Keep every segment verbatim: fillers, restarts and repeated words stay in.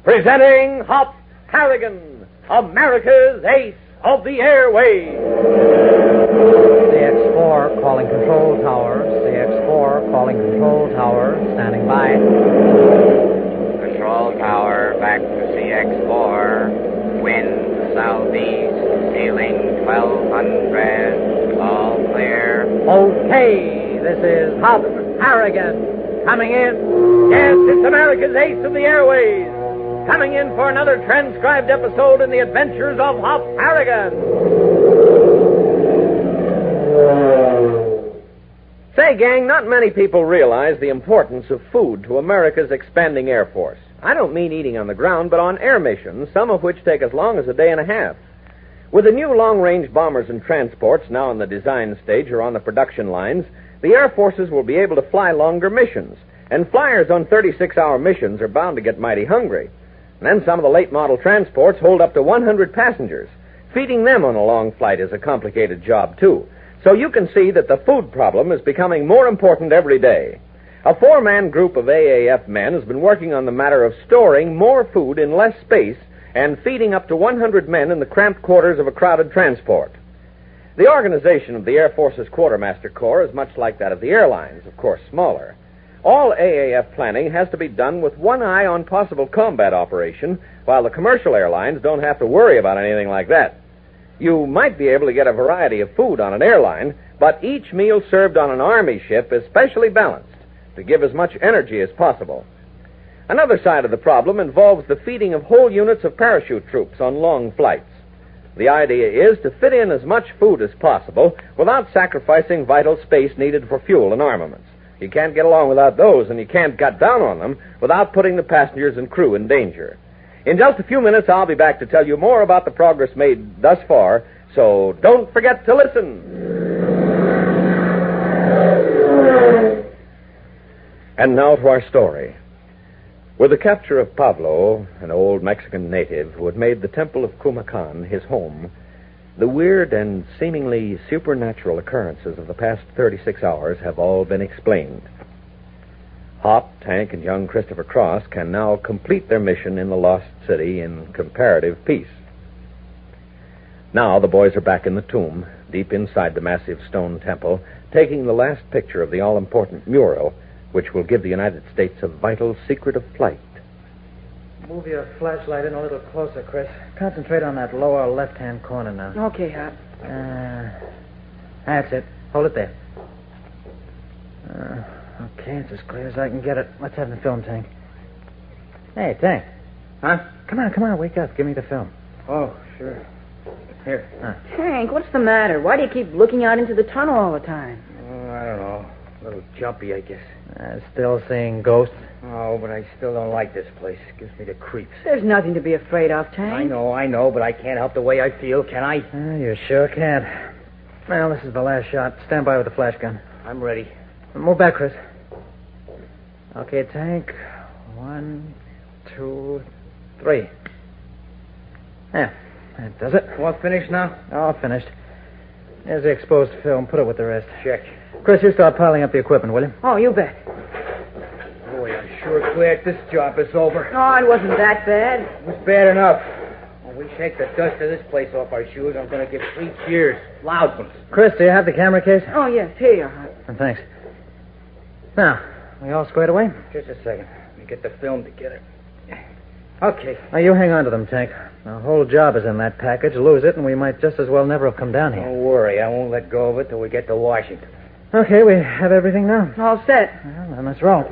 Presenting Hop Harrigan, America's Ace of the Airways. C X four calling control tower. C X four calling control tower. Standing by. Control tower, back to C X four. Wind southeast, ceiling twelve hundred. All clear. Okay, this is Hop Harrigan. Coming in. Yes, it's America's Ace of the Airways. Coming in for another transcribed episode in the adventures of Hop Harrigan. Say, gang, not many people realize the importance of food to America's expanding Air Force. I don't mean eating on the ground, but on air missions, some of which take as long as a day and a half. With the new long-range bombers and transports now in the design stage or on the production lines, the Air Forces will be able to fly longer missions, and flyers on thirty-six hour missions are bound to get mighty hungry. And then some of the late-model transports hold up to one hundred passengers. Feeding them on a long flight is a complicated job, too. So you can see that the food problem is becoming more important every day. A four-man group of A A F men has been working on the matter of storing more food in less space and feeding up to one hundred men in the cramped quarters of a crowded transport. The organization of the Air Force's Quartermaster Corps is much like that of the airlines, of course smaller. All A A F planning has to be done with one eye on possible combat operation, while the commercial airlines don't have to worry about anything like that. You might be able to get a variety of food on an airline, but each meal served on an Army ship is specially balanced to give as much energy as possible. Another side of the problem involves the feeding of whole units of parachute troops on long flights. The idea is to fit in as much food as possible without sacrificing vital space needed for fuel and armaments. You can't get along without those, and you can't cut down on them without putting the passengers and crew in danger. In just a few minutes, I'll be back to tell you more about the progress made thus far, so don't forget to listen. And now to our story. With the capture of Pablo, an old Mexican native who had made the Temple of Cumacan his home, the weird and seemingly supernatural occurrences of the past thirty-six hours have all been explained. Hop, Tank, and young Christopher Cross can now complete their mission in the lost city in comparative peace. Now the boys are back in the tomb, deep inside the massive stone temple, taking the last picture of the all-important mural, which will give the United States a vital secret of flight. Move your flashlight in a little closer, Chris. Concentrate on that lower left-hand corner now. Okay, Hop. Uh, that's it. Hold it there. Uh, okay, it's as clear as I can get it. Let's have the film, Tank. Hey, Tank. Huh? Come on, come on, wake up. Give me the film. Oh, sure. Here. Huh. Hank, what's the matter? Why do you keep looking out into the tunnel all the time? Oh, I don't know. A little jumpy, I guess. Uh, still seeing ghosts? Oh, but I still don't like this place. It gives me the creeps. There's nothing to be afraid of, Tank. I know, I know, but I can't help the way I feel, can I? Uh, you sure can't. Well, this is the last shot. Stand by with the flash gun. I'm ready. Move back, Chris. Okay, Tank. One, two, three. Yeah, that does it. All finished now? All finished. There's the exposed film. Put it with the rest. Check. Chris, you start piling up the equipment, will you? Oh, you bet. Boy, I'm sure glad this job is over. Oh, it wasn't that bad. It was bad enough. When we shake the dust of this place off our shoes, I'm going to give three cheers. Loud ones. Chris, do you have the camera case? Oh, yes. Here you are. Oh, thanks. Now, we all squared away? Just a second. Let me get the film together. Okay. Now, you hang on to them, Tank. The whole job is in that package. Lose it, and we might just as well never have come down here. Don't worry. I won't let go of it till we get to Washington. Okay, we have everything now. All set. Well, then let's roll.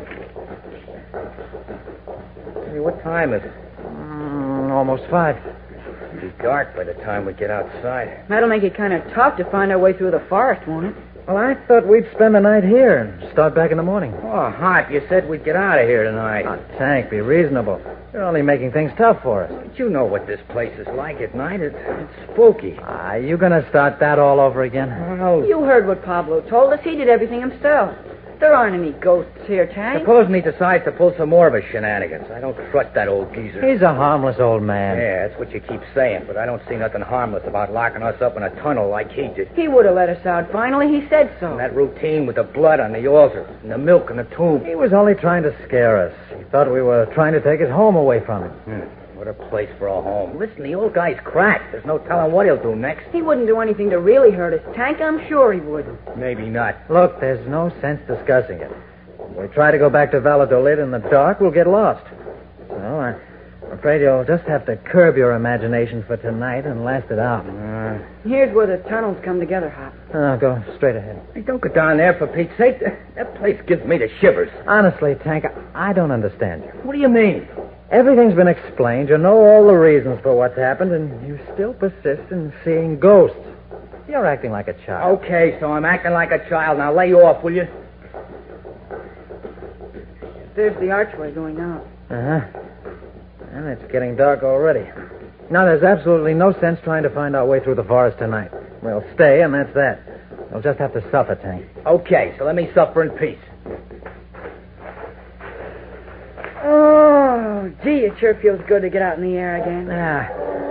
Hey, what time is it? Mm, almost five. It'll be dark by the time we get outside. That'll make it kind of tough to find our way through the forest, won't it? Well, I thought we'd spend the night here and start back in the morning. Oh, Hot, you said we'd get out of here tonight. Now, Tank, be reasonable. You're only making things tough for us. But you know what this place is like at night. It's, it's spooky. Ah, you gonna start that all over again? Well, You heard what Pablo told us. He did everything himself. There aren't any ghosts here, Tank. Supposing he decides to pull some more of his shenanigans. I don't trust that old geezer. He's a harmless old man. Yeah, that's what you keep saying, but I don't see nothing harmless about locking us up in a tunnel like he did. He would have let us out finally. He said so. And that routine with the blood on the altar, and the milk in the tomb. He was only trying to scare us. He thought we were trying to take his home away from him. Hmm. What a place for a home. Listen, the old guy's cracked. There's no telling what he'll do next. He wouldn't do anything to really hurt us, Tank. I'm sure he wouldn't. Maybe not. Look, there's no sense discussing it. If we try to go back to Valladolid in the dark, we'll get lost. So I'm afraid you'll just have to curb your imagination for tonight and last it out. Uh, Here's where the tunnels come together, Hop. Oh, go straight ahead. hey, don't go down there, for Pete's sake. That place gives me the shivers. Honestly, Tank, I don't understand you. What do you mean? Everything's been explained. You know all the reasons for what's happened, and you still persist in seeing ghosts. You're acting like a child. Okay, so I'm acting like a child. Now lay off, will you? There's the archway going out. Uh-huh. And it's getting dark already. Now, there's absolutely no sense trying to find our way through the forest tonight. We'll stay, and that's that. We'll just have to suffer, Tank. Okay, so let me suffer in peace. Oh, gee, it sure feels good to get out in the air again. Ah,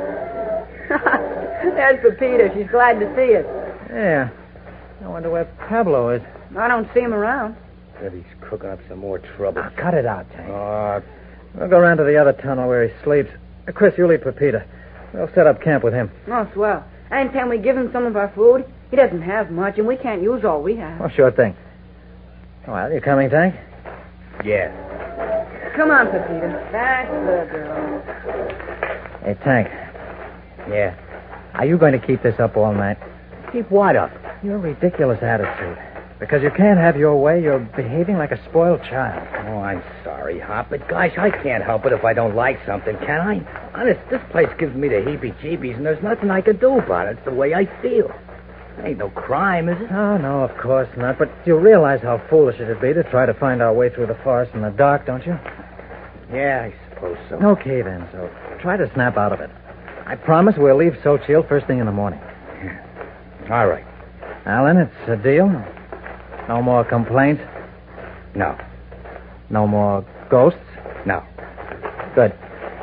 There's Pepita. She's glad to see us. yeah. I wonder where Pablo is. I don't see him around. Good, he's cooking up some more trouble. Now, cut it out, Tank. Uh, We'll go around to the other tunnel where he sleeps. Uh, Chris, you lead Pepita. We'll set up camp with him. Oh, swell. And can we give him some of our food? He doesn't have much, and we can't use all we have. Oh, sure thing. Well, you coming, Tank? yeah. Come on, Pepita. That's the girl. Hey, Tank, Yeah. are you going to keep this up all night? Keep what up? Your ridiculous attitude. Because you can't have your way, you're behaving like a spoiled child. Oh, I'm sorry, Hop, but gosh, I can't help it if I don't like something, can I? Honest, this place gives me the heebie-jeebies, and there's nothing I can do about it. It's the way I feel. Ain't no crime, is it? Oh, no, of course not. But you realize how foolish it'd be to try to find our way through the forest in the dark, don't you? Yeah, I suppose so. Okay, then, so try to snap out of it. I promise we'll leave Xochitl first thing in the morning. All right. Alan, it's a deal? No more complaints? No. No more ghosts? No. Good.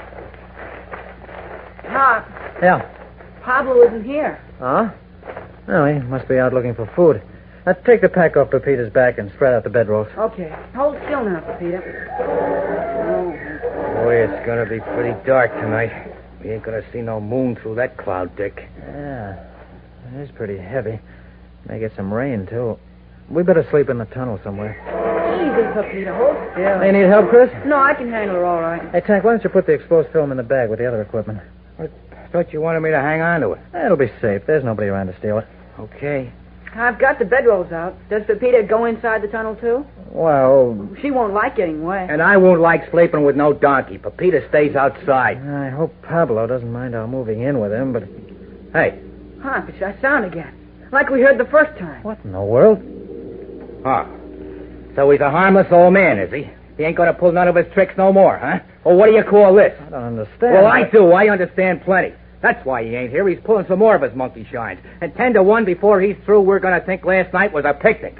Pop, Yeah. Pablo isn't here. Huh? Oh, he must be out looking for food. Uh, take the pack off Pepita's back and spread out the bedrolls. Okay. Hold still now, Pepita. Oh. Boy, it's going to be pretty dark tonight. We ain't going to see no moon through that cloud, Dick. Yeah. It is pretty heavy. May get some rain, too. We better sleep in the tunnel somewhere. Easy, Pepita. Hold still. Hey, need help, Chris? No, I can handle her all right. Hey, Tank, why don't you put the exposed film in the bag with the other equipment? I thought you wanted me to hang on to it. It'll be safe. There's nobody around to steal it. Okay. I've got the bedrolls out. Does Pepita go inside the tunnel, too? Well, She won't like getting wet. And I won't like sleeping with no donkey. Pepita stays outside. I hope Pablo doesn't mind our moving in with him, but... Hey. Huh, it's that sound again. Like we heard the first time. What in the world? Huh. So he's a harmless old man, is he? He ain't going to pull none of his tricks no more, huh? Well, what do you call this? I don't understand. Well, I do. I understand plenty. That's why he ain't here. He's pulling some more of his monkey shines. And ten to one before he's through, we're going to think last night was a picnic.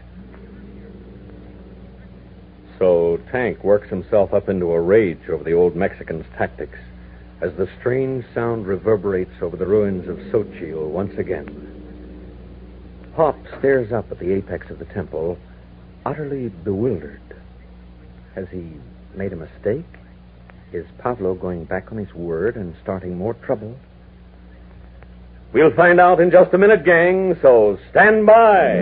So Tank works himself up into a rage over the old Mexican's tactics as the strange sound reverberates over the ruins of Xochitl once again. Hop stares up at the apex of the temple, utterly bewildered. Has he made a mistake? Is Pablo going back on his word and starting more trouble? We'll find out in just a minute, gang, so stand by.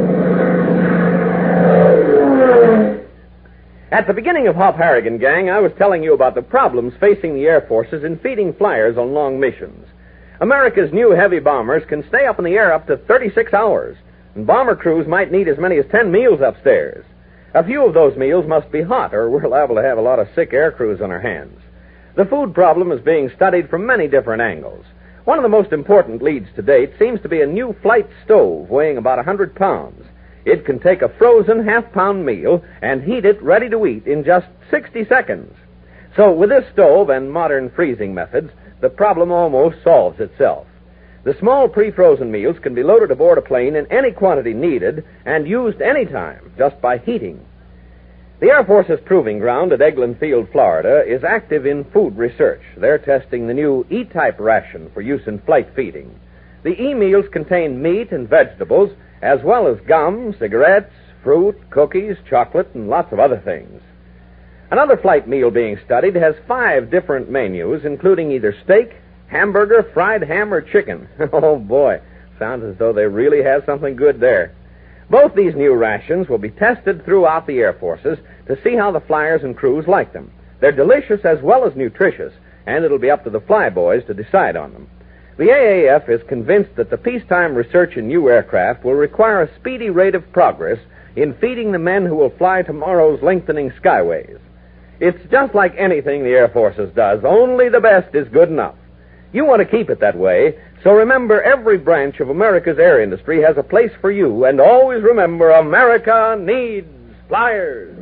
At the beginning of Hop Harrigan, gang, I was telling you about the problems facing the Air Forces in feeding flyers on long missions. America's new heavy bombers can stay up in the air up to thirty-six hours, and bomber crews might need as many as ten meals upstairs. A few of those meals must be hot, or we're liable to have a lot of sick air crews on our hands. The food problem is being studied from many different angles. One of the most important leads to date seems to be a new flight stove weighing about one hundred pounds. It can take a frozen half-pound meal and heat it ready to eat in just sixty seconds. So with this stove and modern freezing methods, the problem almost solves itself. The small pre-frozen meals can be loaded aboard a plane in any quantity needed and used anytime just by heating. The Air Force's proving ground at Eglin Field, Florida, is active in food research. They're testing the new E-type ration for use in flight feeding. The E-meals contain meat and vegetables, as well as gum, cigarettes, fruit, cookies, chocolate, and lots of other things. Another flight meal being studied has five different menus, including either steak, hamburger, fried ham, or chicken. Oh, boy. Sounds as though they really have something good there. Both these new rations will be tested throughout the Air Forces to see how the flyers and crews like them. They're delicious as well as nutritious, and it'll be up to the flyboys to decide on them. The A A F is convinced that the peacetime research in new aircraft will require a speedy rate of progress in feeding the men who will fly tomorrow's lengthening skyways. It's just like anything the Air Forces does. Only the best is good enough. You want to keep it that way, so remember every branch of America's air industry has a place for you, and always remember America needs flyers.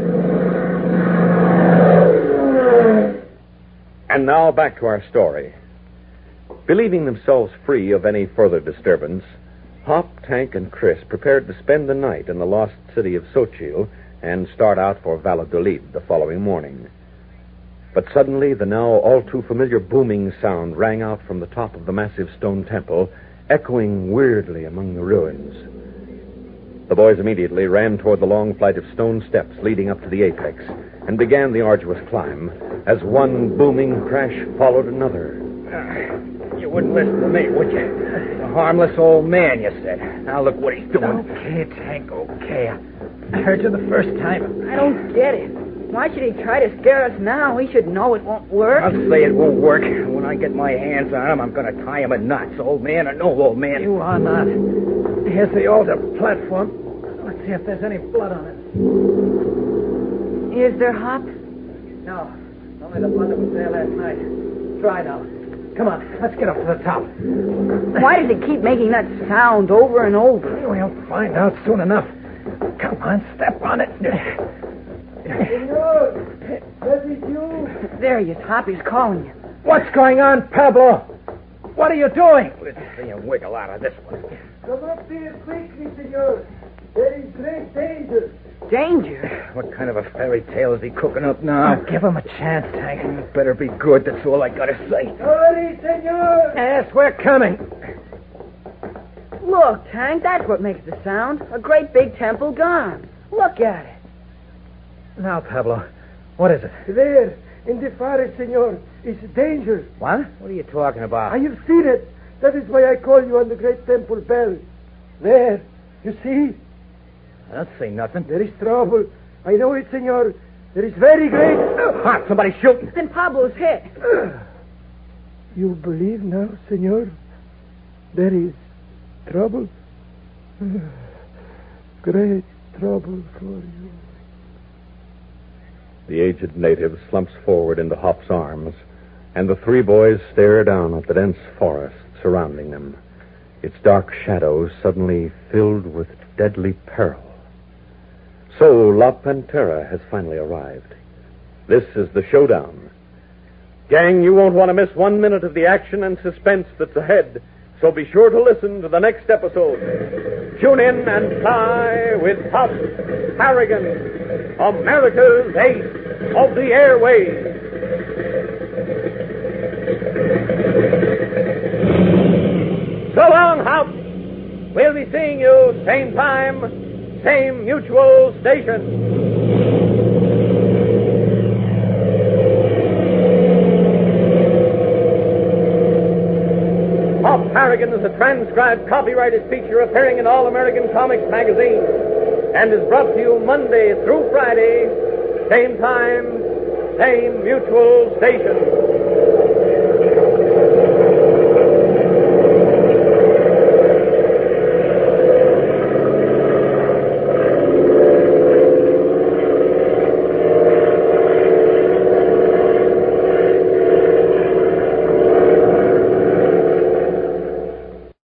And now back to our story. Believing themselves free of any further disturbance, Hop, Tank, and Chris prepared to spend the night in the lost city of Xochitl and start out for Valladolid the following morning. But suddenly, the now all-too-familiar booming sound rang out from the top of the massive stone temple, echoing weirdly among the ruins. The boys immediately ran toward the long flight of stone steps leading up to the apex and began the arduous climb as one booming crash followed another. Uh, you wouldn't listen to me, would you? A harmless old man, you said. Now look what he's doing. Okay, Tank, okay. I heard you the first time. I don't get it. Why should he try to scare us now? He should know it won't work. I'll say it won't work. When I get my hands on him, I'm going to tie him in knots, old man or no old man. You are not. Here's the altar platform. Let's see if there's any blood on it. Is there, Hop? No. Only the blood that was there last night. Try now. Come on, let's get up to the top. Why does it keep making that sound over and over? We'll find out soon enough. Come on, step on it. Senor, that is you? There he is, Hop. He's calling you. What's going on, Pablo? What are you doing? Let's see him wiggle out of this one. Come up here quickly, senor. There is great danger. Danger? What kind of a fairy tale is he cooking up now? Oh, give him a chance, Tank. It better be good, that's all I gotta say. Hurry, senor. Yes, we're coming. Look, Tank, that's what makes the sound. A great big temple gone. Look at it. Now, Pablo, what is it? There, in the forest, senor, is danger. What? What are you talking about? I have seen it. That is why I call you on the great temple bell. There, you see? I don't see nothing. There is trouble. I know it, senor. There is very great... Hot, somebody's shooting. Then Pablo's hit. You believe now, senor? There is trouble? Great trouble for you. The aged native slumps forward into Hop's arms, and the three boys stare down at the dense forest surrounding them, its dark shadows suddenly filled with deadly peril. So La Pantera has finally arrived. This is the showdown. Gang, you won't want to miss one minute of the action and suspense that's ahead, so be sure to listen to the next episode. Tune in and fly with Hop Harrigan, America's ace of the airways. So long, Hop. We'll be seeing you same time, same mutual station. Hop Harrigan is a transcribed, copyrighted feature appearing in All American Comics magazine and is brought to you Monday through Friday, same time, same mutual station.